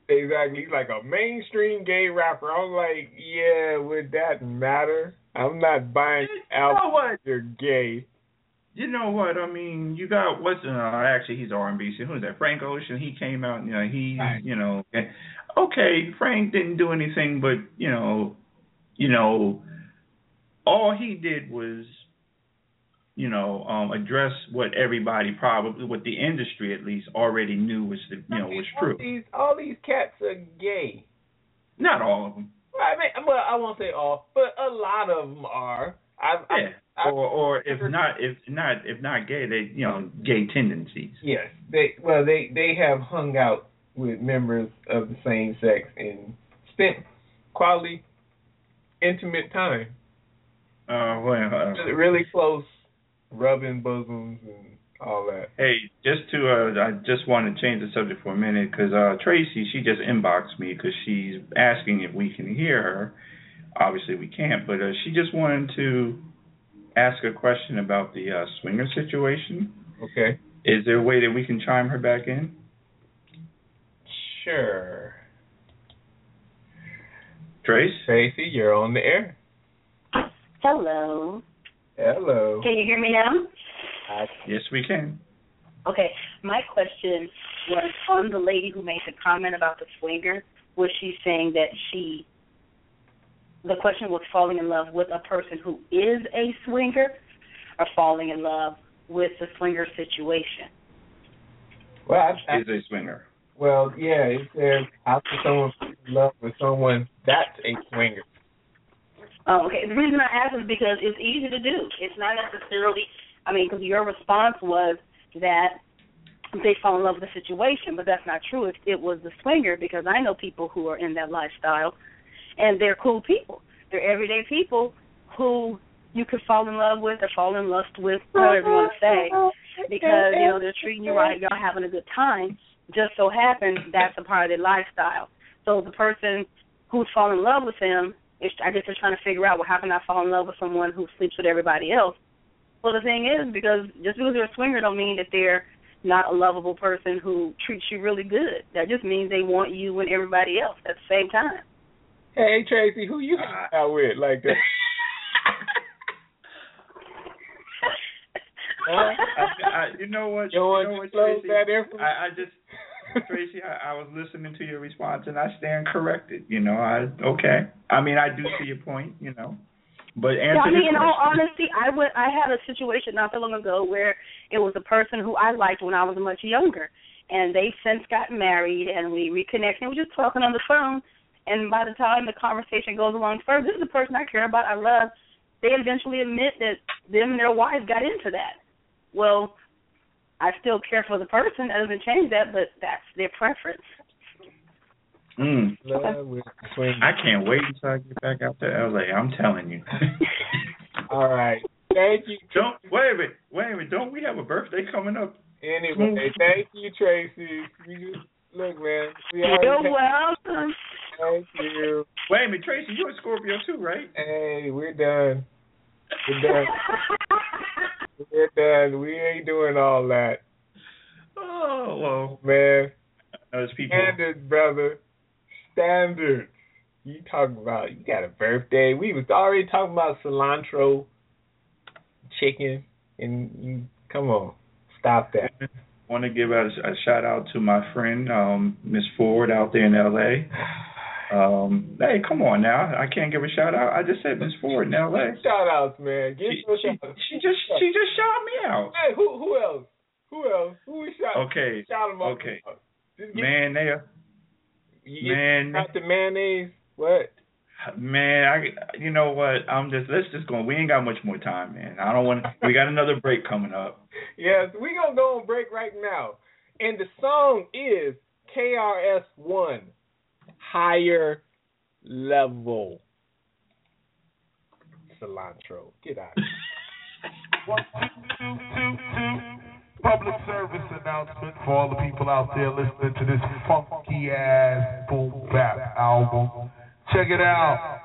Exactly. He's like a mainstream gay rapper. I'm like, yeah, would that matter? I'm not buying albums. You're gay. You know what? I mean, you got what's uh, actually he's R and B. So who's that? Frank Ocean. He came out. You know, he, right. you know, okay. Frank didn't do anything, but you know, you know, all he did was, you know, um, address what everybody probably, what the industry at least already knew was, the, you know, was true. All these, all these cats are gay. Not all of them. I mean, well, I won't say all, but a lot of them are. I've, yeah. I've, or, or if not, if not, if not gay, they, you know, gay tendencies. Yes. They, well, they, they have hung out with members of the same sex and spent quality, intimate time. Uh, well, uh, really close. Rubbing bosoms and all that. Hey, just to, uh, I just want to change the subject for a minute because uh, Tracy, she just inboxed me because she's asking if we can hear her. Obviously, we can't, but uh, she just wanted to ask a question about the uh, swinger situation. Okay. Is there a way that we can chime her back in? Sure. Trace? Tracy, you're on the air. Hello. Hello. Can you hear me now? Uh, yes, we can. Okay. My question was on the lady who made the comment about the swinger. Was she saying that she, the question was falling in love with a person who is a swinger or falling in love with the swinger situation? Well, I, I, is a swinger. Well, yeah, it says after someone falls in love with someone that's a swinger. Oh, okay. The reason I ask is because it's easy to do. It's not necessarily, I mean, because your response was that they fall in love with the situation, but that's not true if it was the swinger, because I know people who are in that lifestyle, and they're cool people. They're everyday people who you could fall in love with or fall in lust with, whatever you want to say, because, you know, they're treating you right, y'all having a good time. Just so happens that's a part of their lifestyle. So the person who's falling in love with them, I guess they're trying to figure out, well, how can I fall in love with someone who sleeps with everybody else? Well, the thing is, because just because they're a swinger don't mean that they're not a lovable person who treats you really good. That just means they want you and everybody else at the same time. Hey, Tracy, who you hang out with like that? Well, I, I, you know what? You, you know what, Tracy? That I, I just... Tracy, I, I was listening to your response and I stand corrected. You know, I okay. I mean, I do see your point. You know, but answer. Yeah, I mean, in question. all honesty, I went. I had a situation not so long ago where it was a person who I liked when I was much younger, and they since got married, and we reconnected. We were just talking on the phone, and by the time the conversation goes along further, this is the person I care about, I love. They eventually admit that them and their wives got into that. Well, I still care for the person. That doesn't change that, but that's their preference. Mm. I can't wait until I get back out to L A. I'm telling you. All right. Thank you. Don't wait a minute. Wait a minute. Don't we have a birthday coming up? Anyway, thank you, Tracy. You just, look, man. We You're have, welcome. Thank you. Wait a minute, Tracy. You're a Scorpio too, right? Hey, we're done. We're done. We're done. We ain't doing all that. Oh, well. Man. Those people. Standards, brother. Standards. You talking about, you got a birthday. We was already talking about cilantro, chicken, and you, come on. Stop that. I want to give a, a shout out to my friend, um, Miss Ford out there in L A Um, hey, come on now. I can't give a shout out. I just said Miss Ford in L A Shout outs, man. Give she, a she, shout out. she just she just shouted me out. Hey, who who else? Who else? Who we shout? Okay. Shout them out. Okay. Just man, they are. Man, got the mayonnaise. What? Man, I you know what? I'm just let's just go. We ain't got much more time, man. I don't want. We got another break coming up. Yes, we gonna go on break right now, and the song is K R S One. Higher level. Cilantro. Get out of here. One, two, two, two, two. Public service announcement for all the people out there listening to this funky ass boom bap album. Check it out.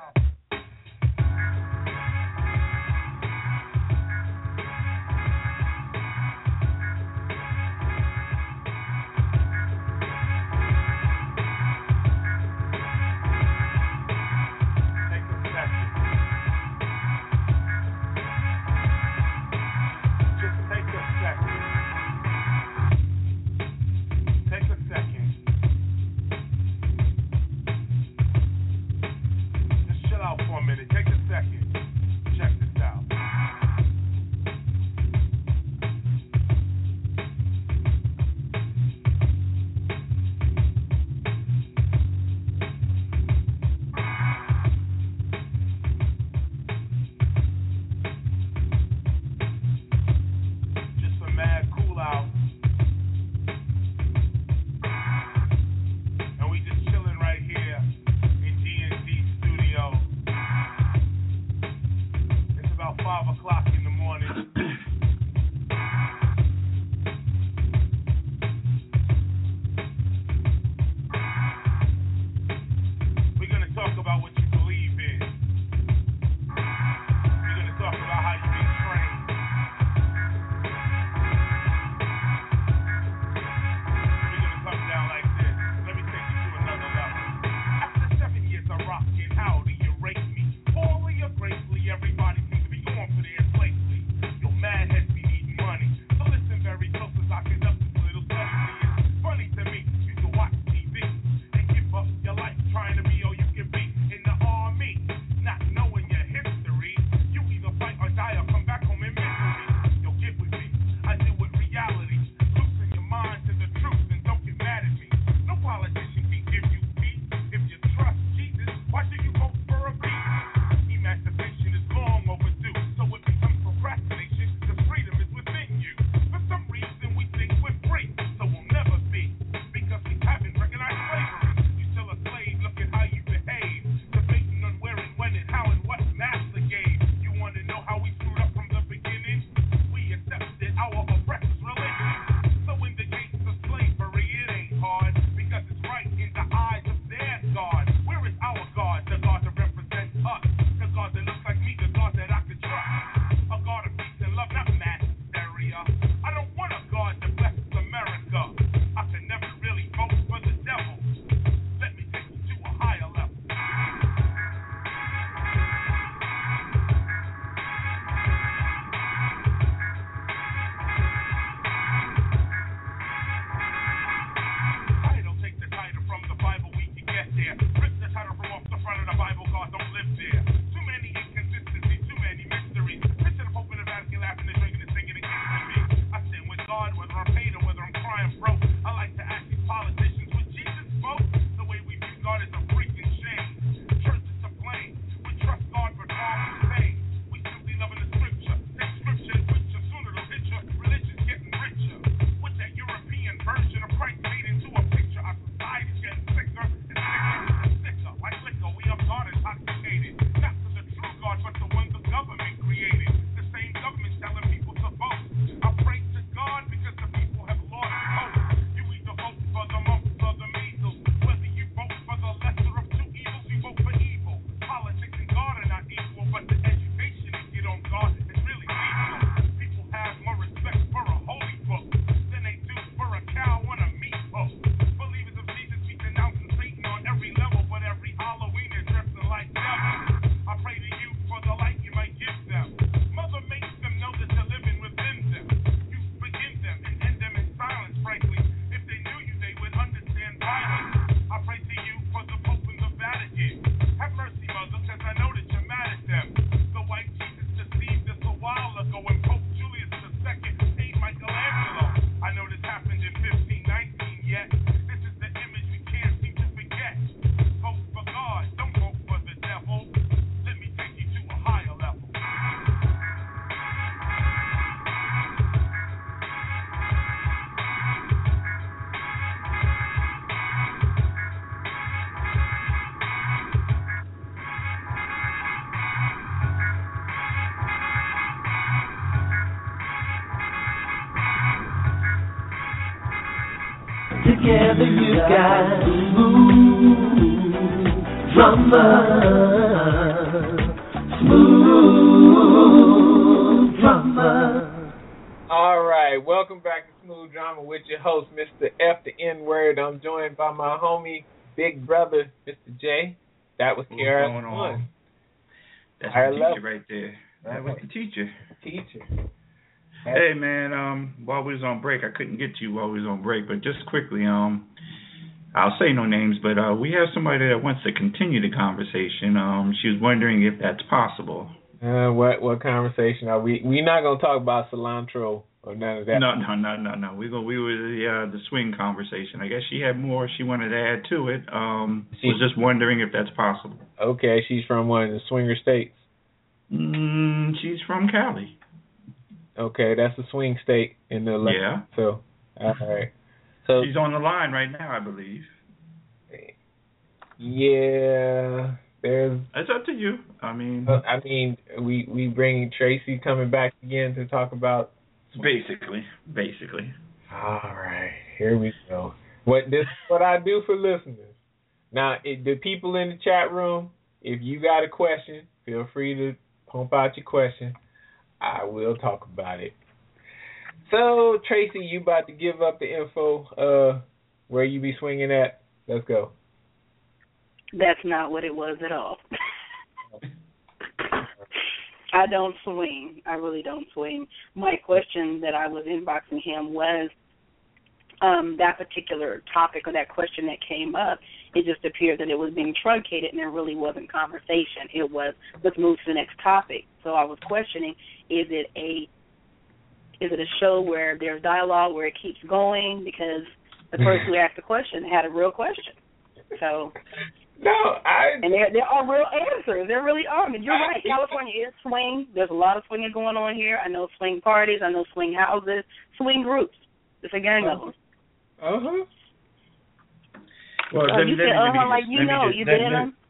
on it. We're going to talk about what you believe in. We're going to talk about how you've been trained. We're going to come down like this. Let me take you to another level. After seven years of rocking, how do you rate me? Poorly or greatly, everybody seems to be going for theirs lately. Your mad heads be needing money. So listen very close as I conduct this little study. It's funny to me, you can watch T V and give up your life trying to be all you can be in the army, not knowing your history. You either fight or die or come back home in misery. Yo, get with me, I deal with reality. Loosen your mind to the truth and don't get mad at me. No politician can give you peace. If you trust Jesus, why do you vote for a beast? Emancipation is long overdue, so it becomes procrastination, because freedom is within you. For some reason we think we're free, so we'll never be, because we haven't recognized slavery. You still a slave, look at how you behave, debating on where and when and how and what master gave. You want to know how we screwed up from the beginning? We accepted our oppressor's religion. So in the case of slavery, it ain't hard, because it's right in the eyes of their God. Where is our God, the God that represents us? The God that looks like me, the God that I can trust. A God of peace and love, not mass hysteria. I don't want a God that blesses America. I can never really vote for the devil. Let me take you to a higher level. Title, take the title from the Bible, we can get there. Rip the title from off the front of the Bible, God don't live there. Too many inconsistencies, too many mysteries. Picture the Pope in the Vatican laughing and drinking and singing against me. I stand with God, whether I'm paid or whether I'm crying broke. I like to ask these politicians, would Jesus vote? The way we view God is a freaking shame. Church is to blame. We trust God for wrong and pain. We simply loving the scripture. Take scripture and switch you. Sooner it'll hit you. Religion's getting richer. With that European version of Christ made into a picture. Our society's getting sicker and sicker and sicker. Like liquor, we are God intoxicated. Not to the true God, but the one the government created. The same government telling people to vote. I pray to God because the people have lost hope. You either vote for the mumps or the measles. Whether you vote for the lesser of two evils, you vote for evil. Politics and God are not equal, but the education they get on God is really lethal. People have more respect for a holy book than they do for a cow on a meat hook. Believers of Jesus be denouncing Satan on every level, but every Halloween they're dressing like devils. I pray to you for the light you might give them. Mother makes them know that you're living within them. You forgive them and end them in silence, frankly. If they knew you, they would understand violence. I pray to you for the Pope and the Vatican. Have mercy, Mother, because I know that you're mad at them. The white Jesus deceived us a while ago, and Pope Julius the Second paid Michelangelo. I know this happened in fifteen nineteen, yet this is the image we can't seem to forget. Vote for God, don't vote for the devil. Let me take you to a higher level. Together you got smooth drummer, smooth drummer. All right, welcome back to Smooth Drama with your host, Mister F, the N-word. I'm joined by my homie, big brother, Mister J. That was What's K R S going One. on? That's Higher the teacher level. right there. That was the teacher. Teacher. Hey man, um, while we was on break, I couldn't get to you while we was on break, but just quickly, um, I'll say no names, but uh, we have somebody that wants to continue the conversation. Um, she was wondering if that's possible. Uh, what what conversation are we? We're not gonna talk about cilantro or none of that. No, no, no, no, no. We go. We were the uh, the swing conversation. I guess she had more she wanted to add to it. Um, She- was just wondering if that's possible. Okay, she's from one of the swinger states. Mm, she's from Cali. Okay, that's a swing state in the left. Yeah. So, all right. So She's on the line right now, I believe. yeah, there's. It's up to you. I mean, Uh, I mean, we we bring Tracy coming back again to talk about. basically, basically. All right, here we go. What this what I do for listeners. Now, it, the people in the chat room, if you got a question, feel free to pump out your question. I will talk about it. So, Tracy, you about to give up the info uh, where you be swinging at? Let's go. That's not what it was at all. I don't swing. I really don't swing. My question that I was inboxing him was um, that particular topic or that question that came up. It just appeared that it was being truncated and there really wasn't conversation. It was, let's move to the next topic. So I was questioning, is it a is it a show where there's dialogue, where it keeps going? Because the person who asked the question had a real question. So No, I. And there there are real answers. There really are. I mean, you're right. California is swing. There's a lot of swinging going on here. I know swing parties. I know swing houses, swing groups. It's a gang of them. Uh huh. Well, Oh, let, you let said, me, let uh-huh, me like just, you let me know. just, You let, did let, them?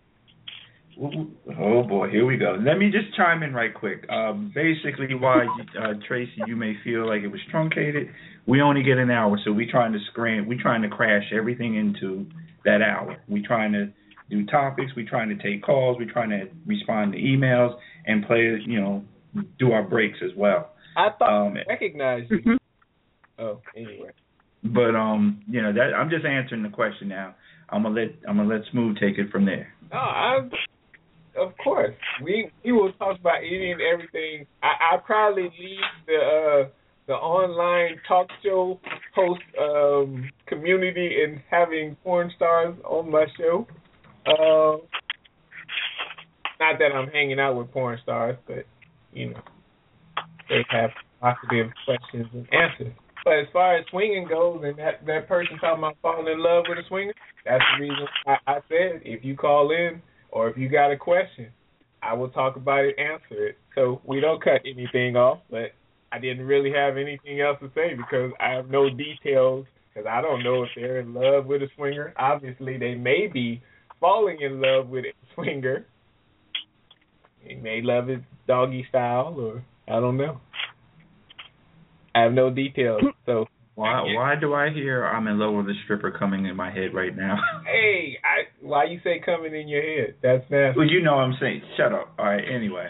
Oh boy, here we go. Let me just chime in right quick. Um, basically, why uh, Tracy, you may feel like it was truncated. We only get an hour, so we trying to scram. We trying to crash everything into that hour. We trying to do topics. We trying to take calls. We trying to respond to emails and play. You know, do our breaks as well. I thought Um, I recognized you. Oh, anyway. But um, you know that I'm just answering the question now. I'm gonna let I'm gonna let Smooth take it from there. No, I. Of course, we we will talk about any and everything. I I probably leave the uh, the online talk show host um, community in having porn stars on my show. Uh, not that I'm hanging out with porn stars, but you know they have positive questions and answers. But as far as swinging goes, and that that person talking about falling in love with a swinger, that's the reason I, I said if you call in. Or if you got a question, I will talk about it, answer it. So we don't cut anything off, but I didn't really have anything else to say because I have no details because I don't know if they're in love with a swinger. Obviously, they may be falling in love with a swinger. They may love it doggy style or I don't know. I have no details, so... Why why do I hear I'm in love with a stripper coming in my head right now? Hey, I, why you say coming in your head? That's nasty. Well, you know what I'm saying. Shut up. All right, anyway.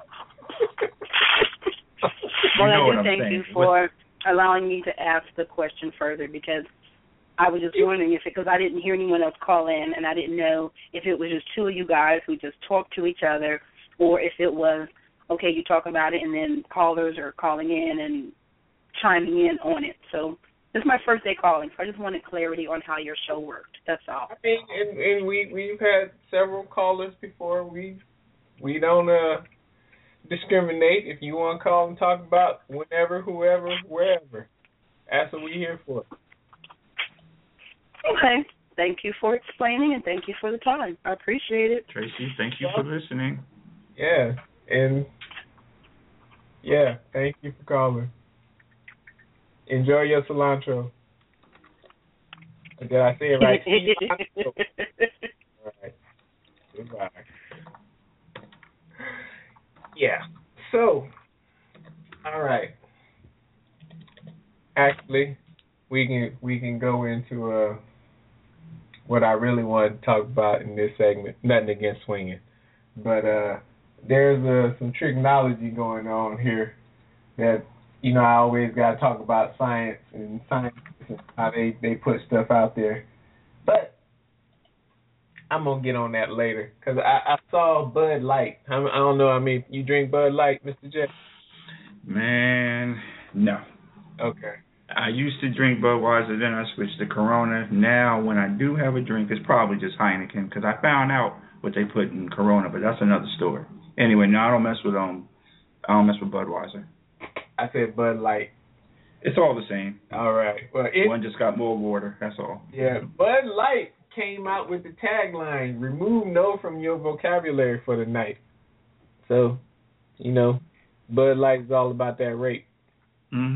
Well, you know I what do I'm thank saying. you for allowing me to ask the question further because I was just wondering if it, because I didn't hear anyone else call in and I didn't know if it was just two of you guys who just talked to each other or if it was, okay, you talk about it and then callers are calling in and chiming in on it. So this is my first day calling, so I just wanted clarity on how your show worked. That's all. I mean, and, and we we've had several callers before. We we don't uh, discriminate. If you want to call and talk about whenever, whoever, wherever, that's what we're here for. Okay. Thank you for explaining and thank you for the time. I appreciate it. Tracy, thank you for listening. Yeah, and yeah, thank you for calling. Enjoy your cilantro. Did I say it right? All right. Goodbye. Yeah. So, all right. Actually, we can we can go into uh what I really want to talk about in this segment. Nothing against swinging, but uh, there's uh, some trigonology going on here that. You know, I always got to talk about science and science and how they, they put stuff out there. But I'm going to get on that later because I, I saw Bud Light. I, I don't know. I mean, you drink Bud Light, Mister J? Man, no. Okay. I used to drink Budweiser, then I switched to Corona. Now, when I do have a drink, it's probably just Heineken because I found out what they put in Corona, but that's another story. Anyway, no, I don't mess with um, I don't mess with Budweiser. I said Bud Light. It's all the same. All right. Well, it, one just got more water. That's all. Yeah, Bud Light came out with the tagline: "Remove no from your vocabulary for the night." So, you know, Bud Light is all about that rape. Mhm.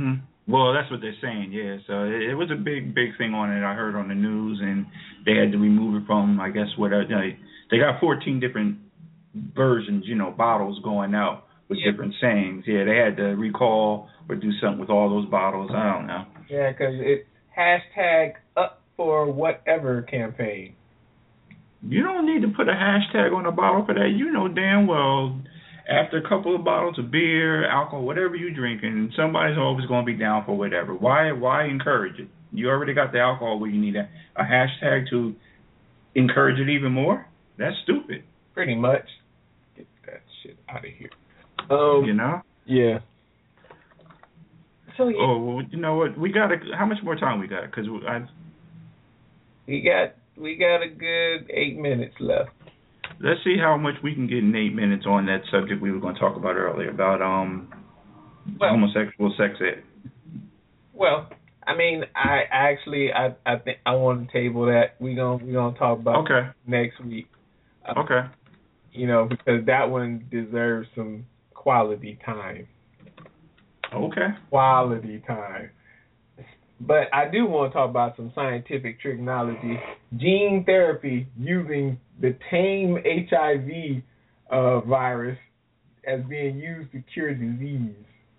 Well, that's what they're saying, yeah. So it, it was a big, big thing on it. I heard on the news, and they had to remove it from, I guess, what you know, they got fourteen different versions, you know, bottles going out with Yeah. different sayings. Yeah, they had to recall or do something with all those bottles. I don't know. Yeah, because it's hashtag up for whatever campaign. You don't need to put a hashtag on a bottle for that. You know damn well, after a couple of bottles of beer, alcohol, whatever you drinking, somebody's always going to be down for whatever. Why why encourage it? You already got the alcohol where you need a, a hashtag to encourage it even more? That's stupid. Pretty much. Get that shit out of here. Um, you know? Yeah. So yeah. Oh, well, you know what? We got to, how much more time we got? Because I... We got, we got a good eight minutes left. Let's see how much we can get in eight minutes on that subject we were going to talk about earlier, about um well, homosexual sex ed. Well, I mean, I actually, I I think I want to table that. We're going we gonna talk about okay. next week. Uh, okay. You know, because that one deserves some quality time. Okay. Quality time. But I do want to talk about some scientific technology, gene therapy using the tame H I V uh, virus as being used to cure disease.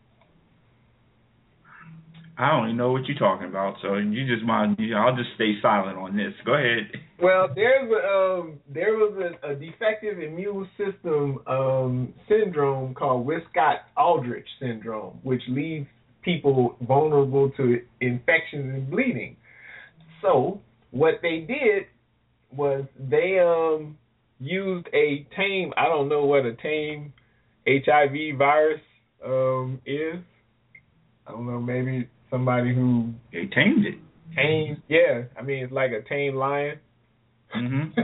I don't even know what you're talking about, so you just mind. I'll just stay silent on this. Go ahead. Well, there's a, um, there was a, a defective immune system um, syndrome called Wiskott-Aldrich syndrome, which leaves people vulnerable to infections and bleeding. So what they did was they um, used a tame, I don't know what a tame H I V virus um, is. I don't know, maybe somebody who... They tamed it. Tamed, yeah. I mean, it's like a tamed lion. Mm-hmm.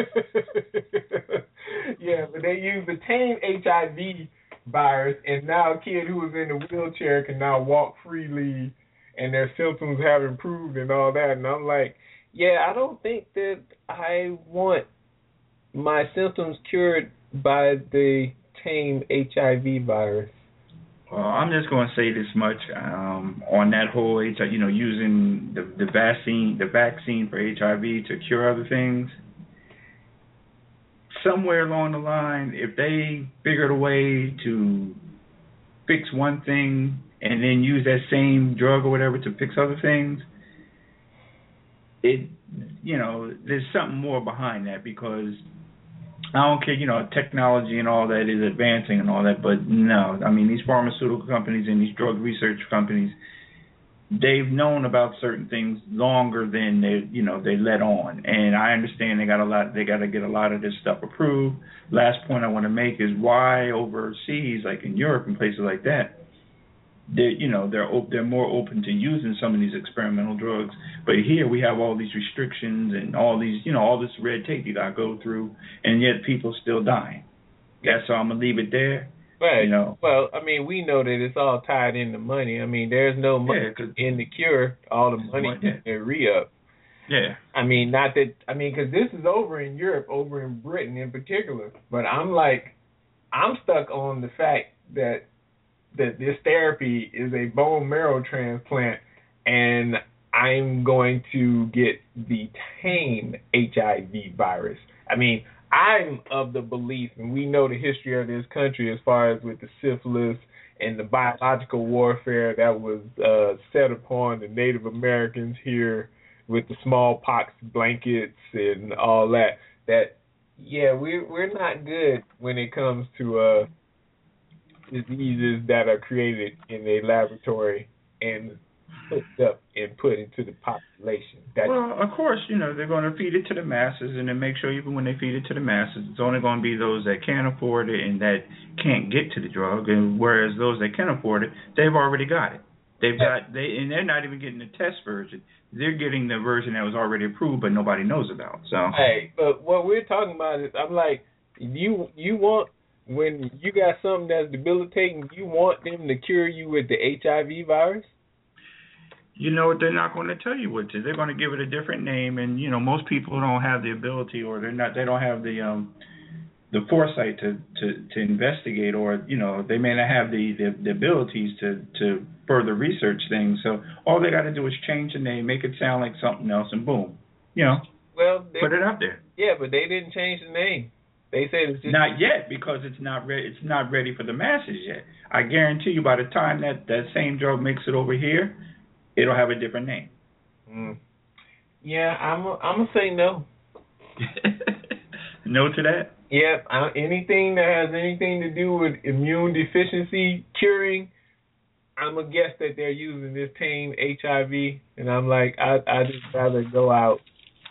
Yeah, but they used the tame H I V virus, and now a kid who was in a wheelchair can now walk freely, and their symptoms have improved and all that. And I'm like, yeah, I don't think that I want my symptoms cured by the tame H I V virus. Well, I'm just going to say this much um, on that whole, you know, using the, the vaccine, the vaccine for H I V to cure other things. Somewhere along the line, if they figured a way to fix one thing and then use that same drug or whatever to fix other things, it, you know, there's something more behind that, because I don't care, you know, technology and all that is advancing and all that, but no, I mean, these pharmaceutical companies and these drug research companies, they've known about certain things longer than they, you know, they let on. And I understand they got a lot, they got to get a lot of this stuff approved. Last point I want to make is why overseas, like in Europe and places like that, they, you know, they're op- they're more open to using some of these experimental drugs. But here we have all these restrictions and all these, you know, all this red tape you got to go through, and yet people still dying. That's so I'm gonna leave it there. Right. You know. Well, I mean, we know that it's all tied into money. I mean, there's no money yeah, in the cure. All the money yeah. in the re-up. Yeah. I mean, not that. I mean, because this is over in Europe, over in Britain in particular. But I'm like, I'm stuck on the fact that that this therapy is a bone marrow transplant, and I'm going to get the tame H I V virus. I mean, I'm of the belief, and we know the history of this country as far as with the syphilis and the biological warfare that was uh, set upon the Native Americans here with the smallpox blankets and all that, that, yeah, we're, we're not good when it comes to uh, diseases that are created in a laboratory and put up and put into the population. That's well, of course, you know, they're going to feed it to the masses, and then make sure even when they feed it to the masses, it's only going to be those that can't afford it and that can't get to the drug, and whereas those that can afford it, they've already got it. They've got they, and they're not even getting the test version. They're getting the version that was already approved, but nobody knows about. So, hey, but what we're talking about is, I'm like, you you want, when you got something that's debilitating, you want them to cure you with the H I V virus? You know what? They're not going to tell you what to. They're going to give it a different name, and you know, most people don't have the ability, or they're not. They don't have the um, the foresight to, to, to investigate, or you know, they may not have the, the, the abilities to, to further research things. So all they got to do is change the name, make it sound like something else, and boom, you know, well, they, put it out there. Yeah, but they didn't change the name. They said it's just not yet, because it's not ready. It's not ready for the masses yet. I guarantee you, by the time that, that same drug makes it over here, it'll have a different name. Mm. Yeah, I'm. A, I'm gonna say no. No to that. Yeah, I, anything that has anything to do with immune deficiency curing, I'm gonna guess that they're using this tame H I V, and I'm like, I I just rather go out.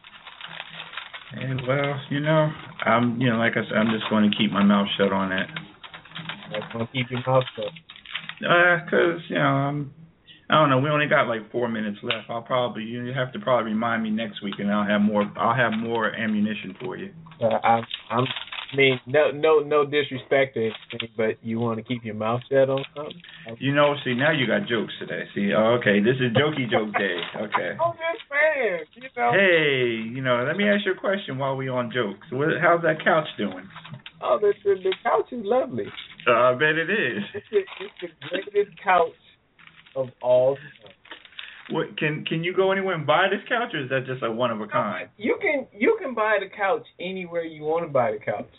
And well, you know, I'm you know, like I said, I'm just going to keep my mouth shut on that. That's gonna keep your mouth shut. Uh, cause you know, I'm, I don't know. We only got like four minutes left. I'll probably you have to probably remind me next week, and I'll have more. I'll have more ammunition for you. Uh, I, I'm. I mean, no, no, no disrespect to anything, but you want to keep your mouth shut on something? You know, see, now you got jokes today. See, oh, okay, this is jokey joke day. Okay. I'm just saying, you know. Hey, you know, let me ask you a question while we on jokes. What, how's that couch doing? Oh, the the, the couch is lovely. Uh, I bet it is. It's the, it's the greatest couch of all time. What can can you go anywhere and buy this couch, or is that just a one of a kind? You can you can buy the couch anywhere you want to buy the couch.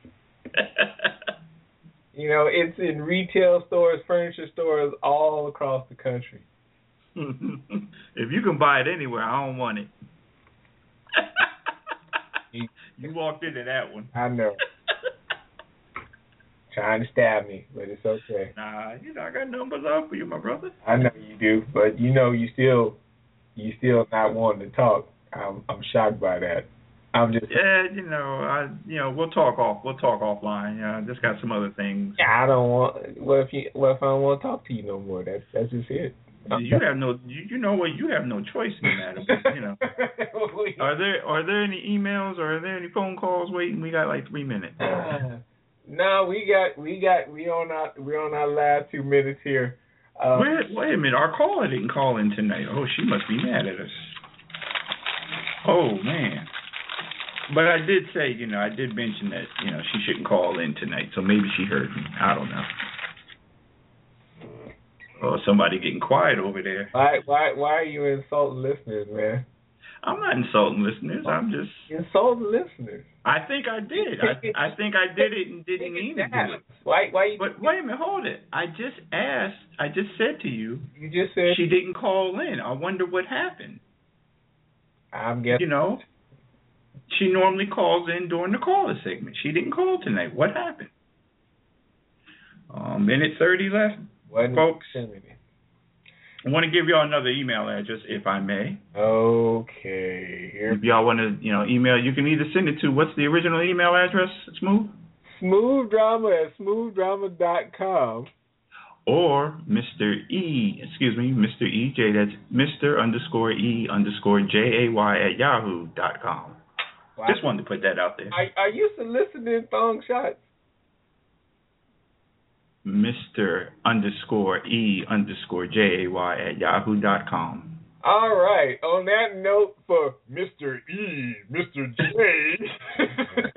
You know, it's in retail stores, furniture stores all across the country. If you can buy it anywhere, I don't want it. You walked into that one. I know. Trying to stab me, but it's okay. Nah, you know, I got numbers up for you, my brother. I know you do, but you know you still you still not wanting to talk. I'm I'm shocked by that. I'm just Yeah, you know, I you know, we'll talk off we'll talk offline. Yeah, I just got some other things. Yeah, I don't want what if you what if I don't want to talk to you no more? That's that's just it. You have no you, you know what, you have no choice in the matter, but, you know. Are there are there any emails or are there any phone calls waiting? We got like three minutes. No, we got we got we on our we on our last two minutes here. Um, wait, wait a minute, our caller didn't call in tonight. Oh, she must be mad at us. Oh man. But I did say, you know, I did mention that, you know, she shouldn't call in tonight, so maybe she heard me. I don't know. Oh, somebody getting quiet over there. Why why why are you insulting listeners, man? I'm not insulting listeners. I'm just insulting listeners. I think I did. I, I think I did it and didn't mean to do it. Why? Why? You but wait a minute, hold it. I just asked. I just said to you. You just said she didn't call in. I wonder what happened. I'm guessing. You know, she normally calls in during the caller segment. She didn't call tonight. What happened? Um, minute thirty left, Wasn't folks. I want to give y'all another email address, if I may. Okay. Here. If y'all want to, you know, email, you can either send it to, what's the original email address, Smooth? Smooth Drama at smooth drama dot com. Or Mister E, excuse me, Mister E J, that's Mister underscore E underscore J A Y at yahoo dot com. Wow. Just wanted to put that out there. Are, are you soliciting thong shots? Mister underscore E underscore J A Y at yahoo dot com. All right. On that note, for Mister E, Mister J,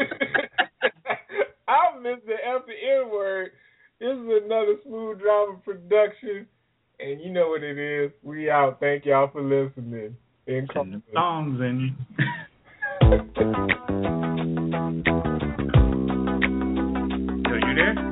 I'm Mister F the N-word. This is another Smooth Drama production, and you know what it is. We out. Thank y'all for listening. In the thongs in you. Yo, you there?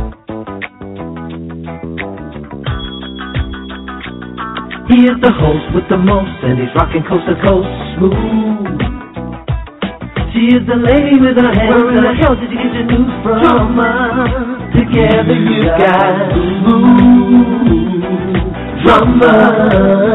He is the host with the most, and he's rocking coast to coast smooth. She is the lady with her hands. Where in the hell did you get your news from? Drama. Together you got smooth drama.